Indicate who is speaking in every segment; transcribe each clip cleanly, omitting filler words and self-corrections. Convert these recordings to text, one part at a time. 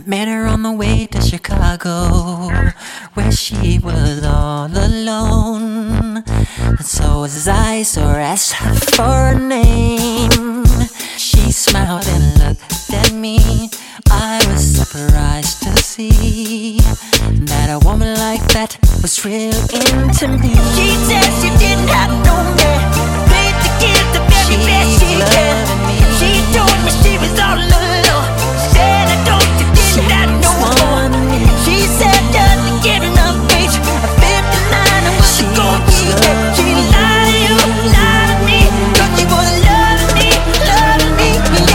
Speaker 1: Met her on the way to Chicago, where she was all alone. And so as I saw her, asked her for a name, she smiled and looked at me. I was surprised to see that a woman like that was real into me.
Speaker 2: She said she didn't have no man, paid to give the very best she can. She told me she was all alone. Said I don't, you didn't have no one. She said doesn't get enough age. At 59 I was gonna be there. She lied to you, lied to me, 'cause she was loving me,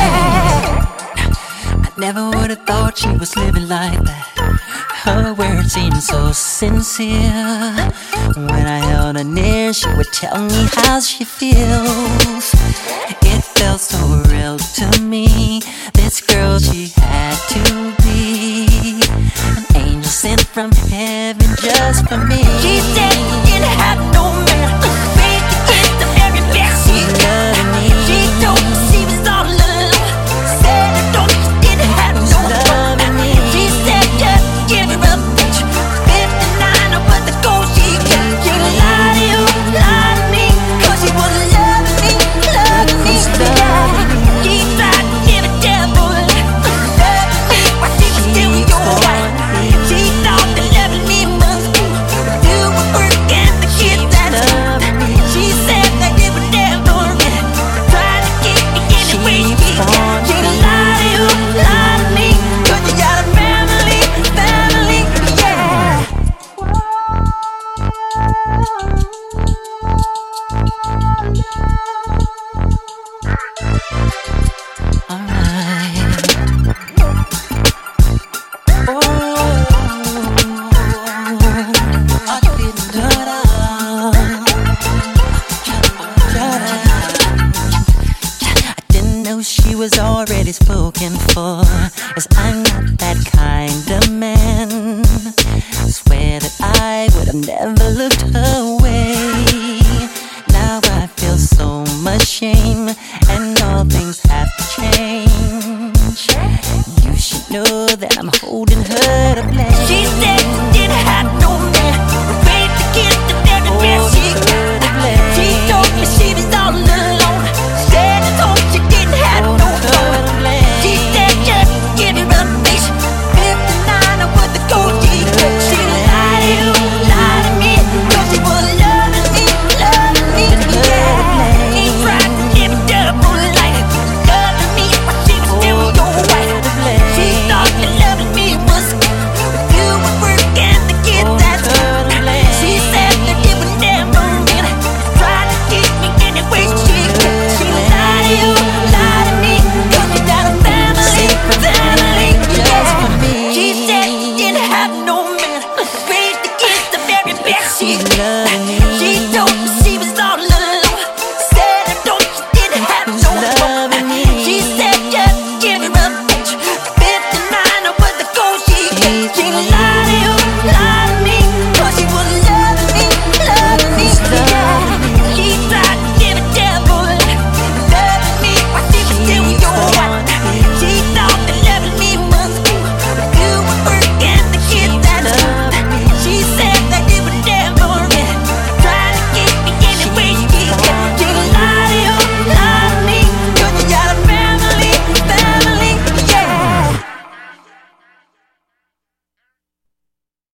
Speaker 2: yeah.
Speaker 1: I never would have thought she was living like that. Her words seemed so sincere. When I held her near, she would tell me how she feels. It felt so real to me. This girl, she had to be an angel sent from heaven just for me.
Speaker 2: She said she didn't have no man, paid to get the very best she can. She told me she was all alone. Said I don't, you didn't have no one. She said just give her a bitch. 59 was the goal she got. She lied to you, lied to me, 'cause she was loving me, yeah. She tried to give a devil loving me while she was still your wife. She thought that loving me must do the work and the kids at home. She said that it would never end, trying to keep me any way she can. She lied to you, lied to me, 'cause you got a family, yeah.
Speaker 1: Alright. I didn't know she was already spoken for, 'cause I'm not that kind of man. Swear that I would have never looked her way. Now I feel so much shame